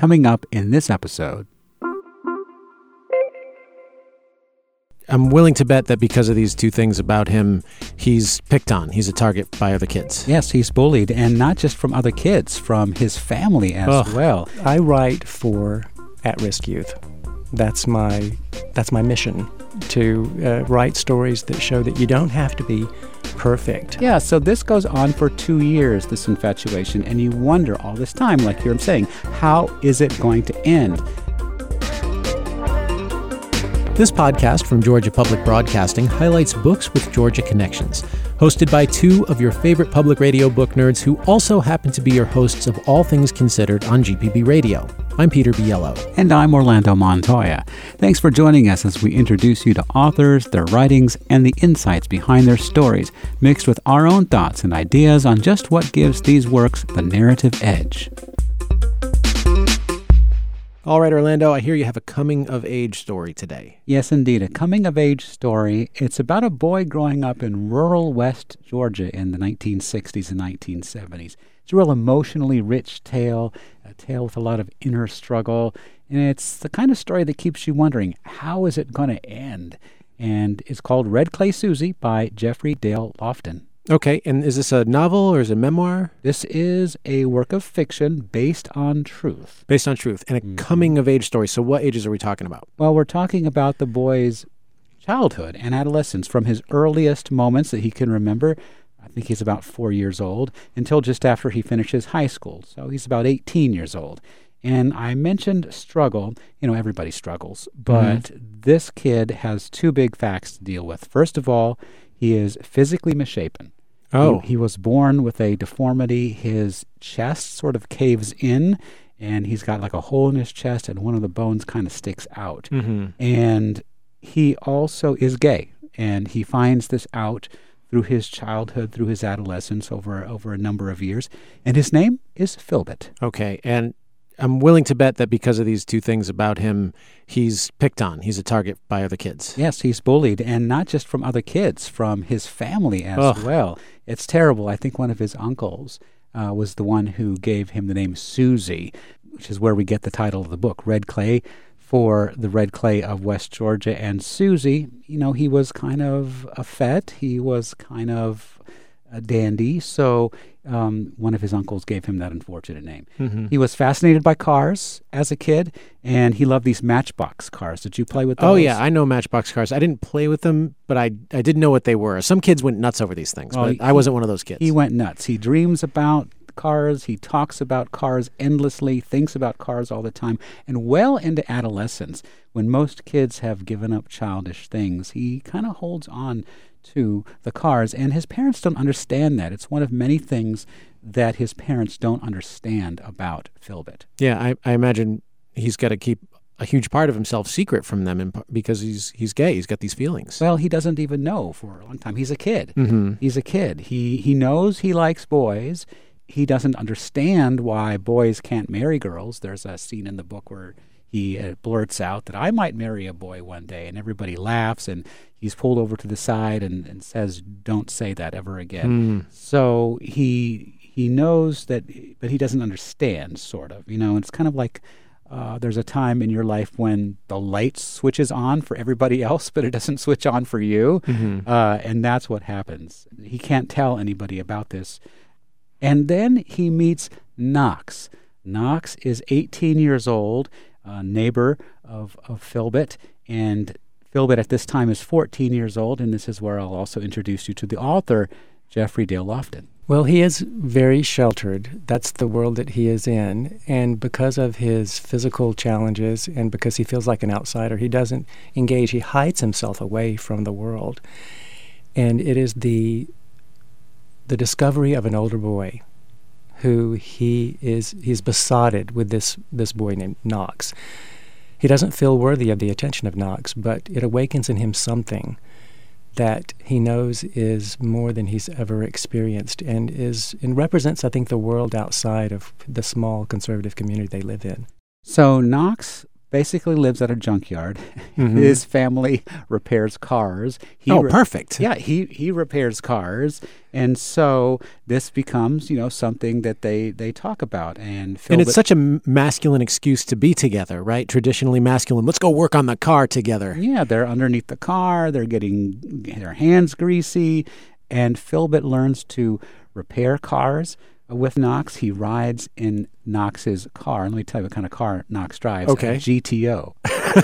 coming up in this episode. I'm willing to bet that because of these two things about him, he's picked on. He's a target by other kids. Yes, he's bullied, and not just from other kids, from his family as well. I write for at-risk youth. That's my mission, to write stories that show that you don't have to be perfect. Yeah, so this goes on for 2 years, this infatuation, and you wonder all this time, like you're saying, how is it going to end? This podcast from Georgia Public Broadcasting highlights books with Georgia connections, hosted by two of your favorite public radio book nerds who also happen to be your hosts of All Things Considered on GPB Radio. I'm Peter Biello. And I'm Orlando Montoya. Thanks for joining us as we introduce you to authors, their writings, and the insights behind their stories, mixed with our own thoughts and ideas on just what gives these works the narrative edge. All right, Orlando, I hear you have a coming-of-age story today. Yes, indeed, a coming-of-age story. It's about a boy growing up in rural West Georgia in the 1960s and 1970s. It's a real emotionally rich tale, a tale with a lot of inner struggle, and it's the kind of story that keeps you wondering, how is it going to end? And it's called Red Clay Susie by Jeffrey Dale Lofton. Okay, and is this a novel or is it a memoir? This is a work of fiction based on truth. Based on truth, and a coming-of-age story. So what ages are we talking about? Well, we're talking about the boy's childhood and adolescence, from his earliest moments that he can remember. I think he's about 4 years old, until just after he finishes high school. So he's about 18 years old. And I mentioned struggle. You know, everybody struggles. But this kid has two big facts to deal with. First of all, he is physically misshapen. Oh. He was born with a deformity. His chest sort of caves in, and he's got like a hole in his chest, and one of the bones kind of sticks out. And he also is gay, and he finds this out through his childhood, through his adolescence, over a number of years. And his name is Philbert. Okay, and I'm willing to bet that because of these two things about him, he's picked on. He's a target by other kids. Yes, he's bullied, and not just from other kids, from his family as well. It's terrible. I think one of his uncles was the one who gave him the name Susie, which is where we get the title of the book, Red Clay, for the red clay of West Georgia. And Susie, you know, he was kind of a fete. He was kind of a dandy, so one of his uncles gave him that unfortunate name. He was fascinated by cars as a kid, and he loved these Matchbox cars. Did you play with those? Oh, yeah, I know Matchbox cars. I didn't play with them, but I did know what they were. Some kids went nuts over these things, but I wasn't one of those kids. He went nuts. He dreams about cars. He talks about cars endlessly, thinks about cars all the time. And well into adolescence, when most kids have given up childish things, he kind of holds on to the cars, and his parents don't understand that. It's one of many things that his parents don't understand about Philbert. Yeah, I imagine he's got to keep a huge part of himself secret from them because he's gay. He's got these feelings. Well, he doesn't even know for a long time. He's a kid. He's a kid. He knows he likes boys. He doesn't understand why boys can't marry girls. There's a scene in the book where he blurts out that I might marry a boy one day, and everybody laughs, and he's pulled over to the side and says, don't say that ever again. So he knows that, but he doesn't understand, sort of. You know, it's kind of like there's a time in your life when the light switches on for everybody else, but it doesn't switch on for you, and that's what happens. He can't tell anybody about this. And then he meets Knox. Knox is 18 years old, a neighbor of Philbert, and Philbert at this time is 14 years old, and this is where I'll also introduce you to the author, Jeffrey Dale Lofton. Well, he is very sheltered. That's the world that he is in, and because of his physical challenges and because he feels like an outsider, he doesn't engage. He hides himself away from the world, and it is the discovery of an older boy who he's besotted with this boy named Knox. He doesn't feel worthy of the attention of Knox, but it awakens in him something that he knows is more than he's ever experienced and represents, I think, the world outside of the small conservative community they live in. So Knox basically lives at a junkyard. Mm-hmm. His family repairs cars. Perfect. Yeah, he repairs cars. And so this becomes, something that they talk about. And it's such a masculine excuse to be together, right? Traditionally masculine. Let's go work on the car together. Yeah, they're underneath the car. They're getting their hands greasy. And Philbit learns to repair cars with Knox. He rides in Knox's car. Let me tell you what kind of car Knox drives. Okay. A GTO.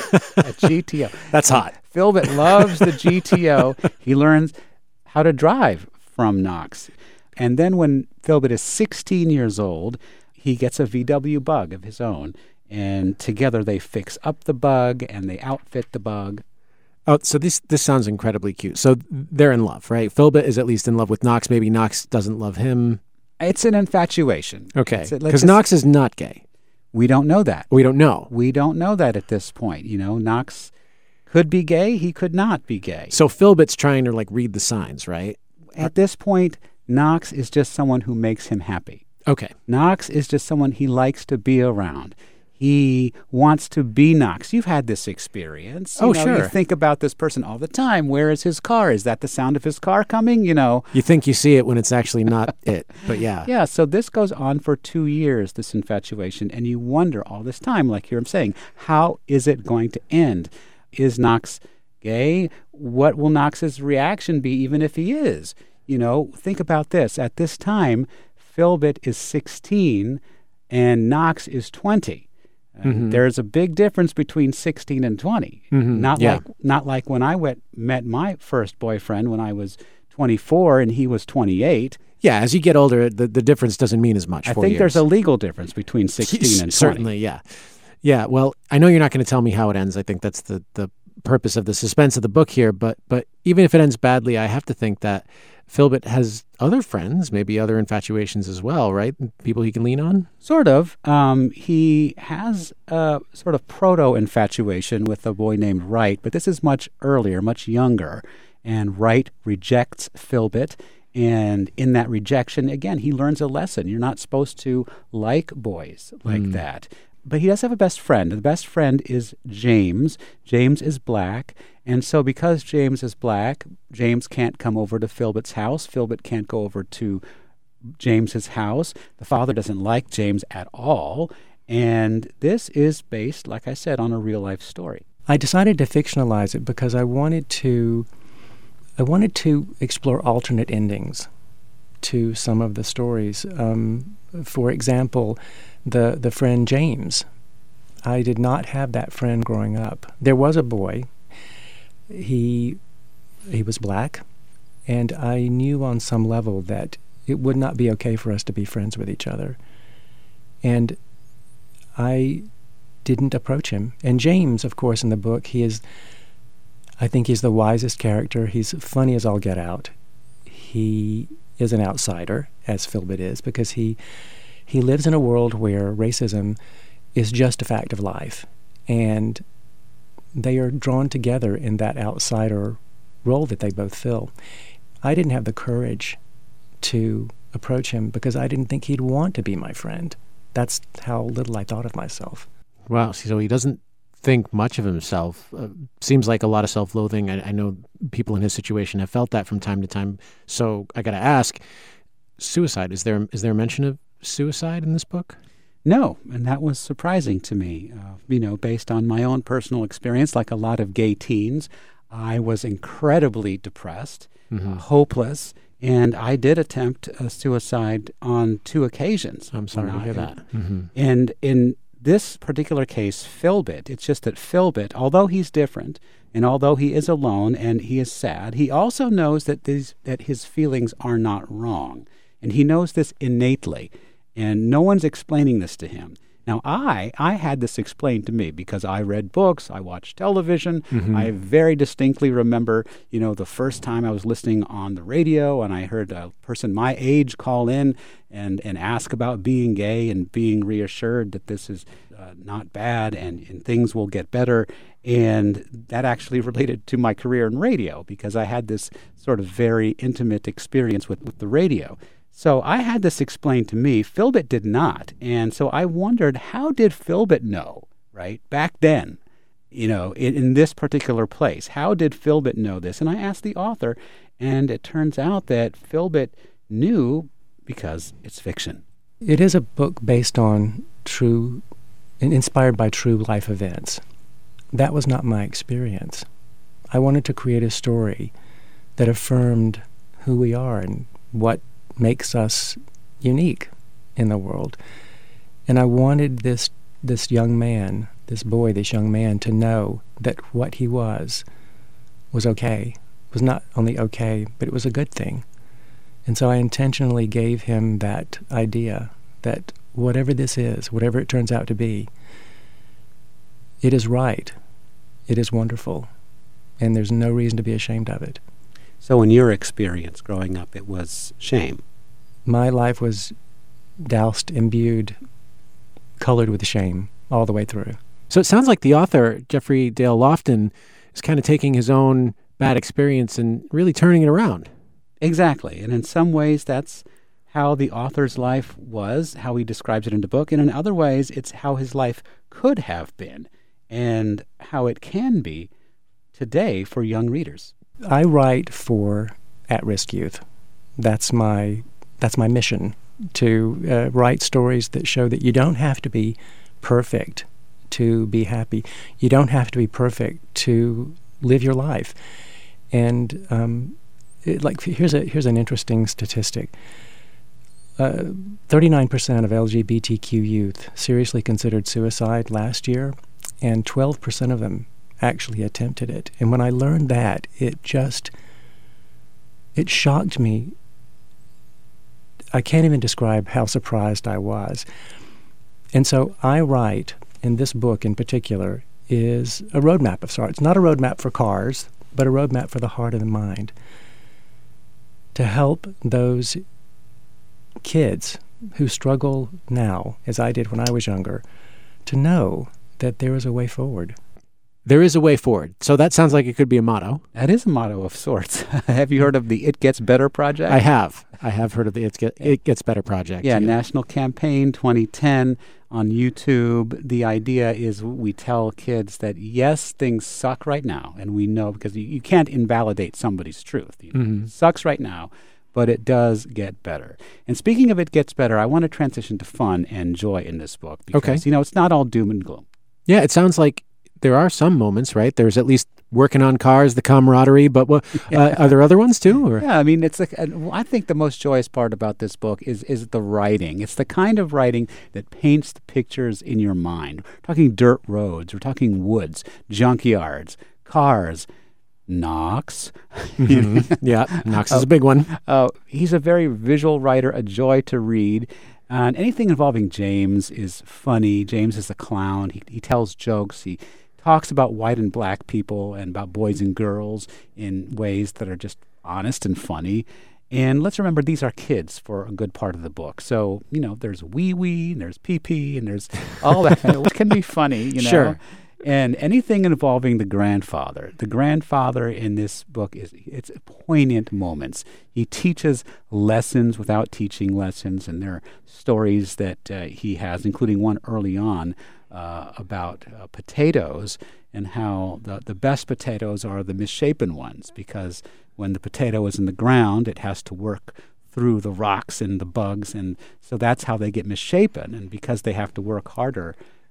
A GTO. That's hot. Philbit loves the GTO. He learns how to drive from Knox. And then when Philbit is 16 years old, he gets a VW Bug of his own. And together they fix up the Bug and they outfit the Bug. Oh, so this sounds incredibly cute. So they're in love, right? Philbit is at least in love with Knox. Maybe Knox doesn't love him. It's an infatuation. Okay, because Knox is not gay. We don't know that. We don't know. We don't know that at this point. Knox could be gay. He could not be gay. So Philbit's trying to read the signs, right? At this point, Knox is just someone who makes him happy. Okay. Knox is just someone he likes to be around. He wants to be Knox. You've had this experience. Sure. You think about this person all the time. Where is his car? Is that the sound of his car coming? You think you see it when it's actually not it. But yeah. Yeah, so this goes on for 2 years, this infatuation, and you wonder all this time, like I'm saying, how is it going to end? Is Knox gay? What will Knox's reaction be, even if he is? Think about this. At this time, Philbit is 16 and Knox is 20. Mm-hmm. There's a big difference between 16 and 20. Mm-hmm. Not like when I met my first boyfriend when I was 24 and he was 28. Yeah, as you get older, the difference doesn't mean as much. I think there's a legal difference between 16 and 20. Certainly, yeah. Yeah, well, I know you're not going to tell me how it ends. I think that's the purpose of the suspense of the book here. But even if it ends badly, I have to think that Philbit has other friends, maybe other infatuations as well, right? People he can lean on? Sort of. He has a sort of proto-infatuation with a boy named Wright, but this is much earlier, much younger. And Wright rejects Philbit. And in that rejection, again, he learns a lesson. You're not supposed to like boys like that. But he does have a best friend. The best friend is James. James is black. And so because James is black, James can't come over to Philbit's house. Philbit can't go over to James's house. The father doesn't like James at all. And this is based, like I said, on a real-life story. I decided to fictionalize it because I wanted to explore alternate endings to some of the stories. For example, the friend James. I did not have that friend growing up. There was a boy. He was black, and I knew on some level that it would not be okay for us to be friends with each other. And I didn't approach him. And James, of course, in the book, I think he's the wisest character. He's funny as all get out. He is an outsider, as Philbit is, because he lives in a world where racism is just a fact of life. And they are drawn together in that outsider role that they both fill. I didn't have the courage to approach him because I didn't think he'd want to be my friend. That's how little I thought of myself. Wow. So he doesn't think much of himself. Seems like a lot of self-loathing. I know people in his situation have felt that from time to time. So I got to ask, suicide, is there a mention of suicide in this book? No, and that was surprising to me. Based on my own personal experience, like a lot of gay teens, I was incredibly depressed, hopeless, and I did attempt a suicide on 2 occasions. I'm sorry to hear that. Mm-hmm. And in this particular case, Philbit, it's just that Philbit, although he's different, and although he is alone and he is sad, he also knows that his feelings are not wrong. And he knows this innately. And no one's explaining this to him. Now, I had this explained to me because I read books, I watched television. I very distinctly remember, the first time I was listening on the radio and I heard a person my age call in and ask about being gay and being reassured that this is not bad and things will get better. And that actually related to my career in radio because I had this sort of very intimate experience with the radio. So I had this explained to me. Philbit did not. And so I wondered, how did Philbit know, right? Back then, in this particular place. How did Philbit know this? And I asked the author, and it turns out that Philbit knew because it's fiction. It is a book based on true and inspired by true life events. That was not my experience. I wanted to create a story that affirmed who we are and what makes us unique in the world. And I wanted this young man, this young man, to know that what he was okay. It was not only okay, but it was a good thing. And so I intentionally gave him that idea that whatever this is, whatever it turns out to be, it is right, it is wonderful, and there's no reason to be ashamed of it. So in your experience growing up, it was shame. My life was doused, imbued, colored with shame all the way through. So it sounds like the author, Jeffrey Dale Lofton, is kind of taking his own bad experience and really turning it around. Exactly. And in some ways, that's how the author's life was, how he describes it in the book. And in other ways, it's how his life could have been and how it can be today for young readers. I write for at-risk youth. That's my mission, to write stories that show that you don't have to be perfect to be happy. You don't have to be perfect to live your life. And here's an interesting statistic. 39% of LGBTQ youth seriously considered suicide last year, and 12% of them actually attempted it. And when I learned that, it shocked me. I can't even describe how surprised I was. And so I write, in this book in particular, is a roadmap of sorts. Not a roadmap for cars, but a roadmap for the heart and the mind, to help those kids who struggle now, as I did when I was younger, to know that there is a way forward. There is a way forward. So that sounds like it could be a motto. That is a motto of sorts. Have you heard of the It Gets Better Project? I have. I have heard of the It Gets Better Project. Yeah, National Campaign 2010 on YouTube. The idea is we tell kids that, yes, things suck right now, and we know because you can't invalidate somebody's truth. It sucks right now, but it does get better. And speaking of It Gets Better, I want to transition to fun and joy in this book because, it's not all doom and gloom. Yeah, it sounds like there are some moments, right? There's at least working on cars, the camaraderie, but are there other ones too? Or? Yeah, I mean, I think the most joyous part about this book is the writing. It's the kind of writing that paints the pictures in your mind. We're talking dirt roads, we're talking woods, junkyards, cars, Knox. Yeah, Knox is a big one. He's a very visual writer, a joy to read. And anything involving James is funny. James is a clown. He tells jokes. He talks about white and black people and about boys and girls in ways that are just honest and funny. And let's remember, these are kids for a good part of the book. So, there's wee-wee, and there's pee-pee, and there's all that, which can be funny, Sure. And anything involving the grandfather. The grandfather in this book, it's poignant moments. He teaches lessons without teaching lessons, and there are stories that he has, including one early on about potatoes and how the best potatoes are the misshapen ones, because when the potato is in the ground, it has to work through the rocks and the bugs, and so that's how they get misshapen. And because they have to work harder,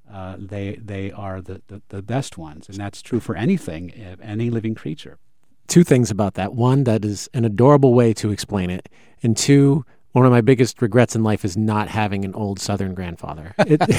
they are the best ones, and that's true for anything, any living creature. Two things about that. One, that is an adorable way to explain it. And two, one of my biggest regrets in life is not having an old Southern grandfather.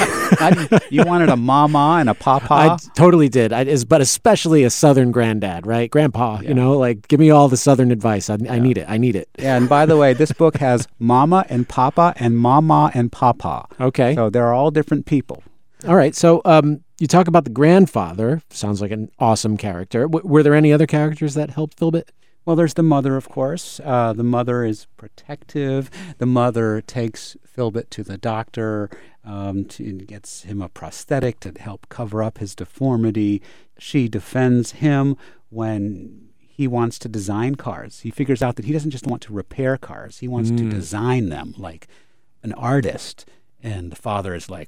You wanted a mama and a papa? I totally did. But especially a Southern granddad, right? Grandpa, give me all the Southern advice. I need it. I need it. Yeah, and by the way, this book has mama and papa and mama and papa. Okay. So they're all different people. All right. So you talk about the grandfather. Sounds like an awesome character. Were there any other characters that helped Philbit? Well, there's the mother, of course. The mother is protective. The mother takes Philbit to the doctor, gets him a prosthetic to help cover up his deformity. She defends him when he wants to design cars. He figures out that he doesn't just want to repair cars. He wants to design them like an artist. And the father is like,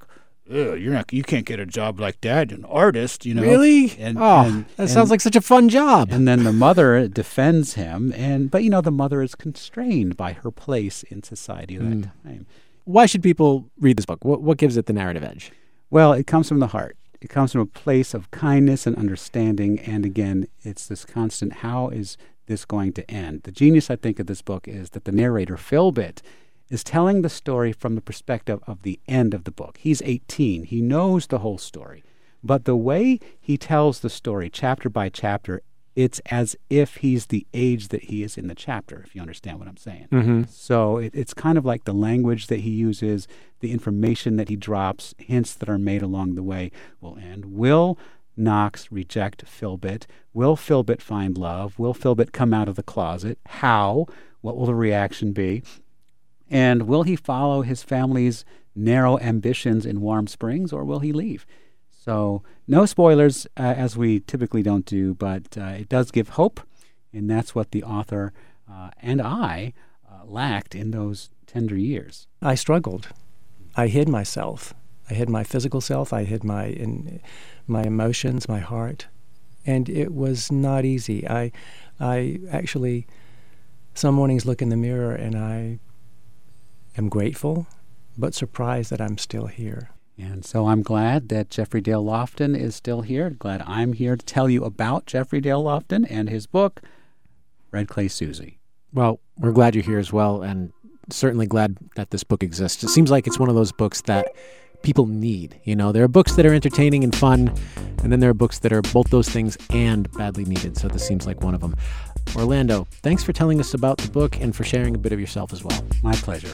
you can't get a job like that, an artist, Really? That sounds like such a fun job. And then the mother defends him, but the mother is constrained by her place in society at that time. Why should people read this book? What gives it the narrative edge? Well, it comes from the heart. It comes from a place of kindness and understanding, and again, it's this constant, how is this going to end? The genius, I think, of this book is that the narrator, Philbit, is telling the story from the perspective of the end of the book. He's 18. He knows the whole story. But the way he tells the story, chapter by chapter, it's as if he's the age that he is in the chapter, if you understand what I'm saying. Mm-hmm. So it's kind of like the language that he uses, the information that he drops, hints that are made along the way will end. Will Knox reject Philbit? Will Philbit find love? Will Philbit come out of the closet? How? What will the reaction be? And will he follow his family's narrow ambitions in Warm Springs, or will he leave? So no spoilers, as we typically don't do, but it does give hope, and that's what the author and I lacked in those tender years. I struggled. I hid myself. I hid my physical self. I hid my emotions, my heart, and it was not easy. I actually, some mornings look in the mirror and I am grateful, but surprised that I'm still here. And so I'm glad that Jeffrey Dale Lofton is still here. Glad I'm here to tell you about Jeffrey Dale Lofton and his book, Red Clay Susie. Well, we're glad you're here as well, and certainly glad that this book exists. It seems like it's one of those books that people need. There are books that are entertaining and fun, and then there are books that are both those things and badly needed. So this seems like one of them. Orlando, thanks for telling us about the book and for sharing a bit of yourself as well. My pleasure.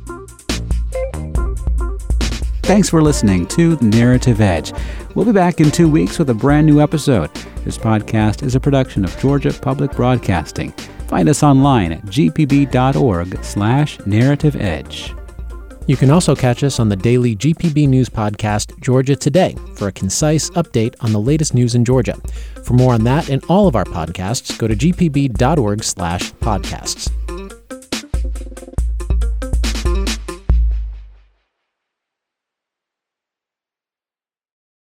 Thanks for listening to Narrative Edge. We'll be back in 2 weeks with a brand new episode. This podcast is a production of Georgia Public Broadcasting. Find us online at gpb.org/Narrative Edge. You can also catch us on the daily GPB News podcast, Georgia Today, for a concise update on the latest news in Georgia. For more on that and all of our podcasts, go to gpb.org/podcasts.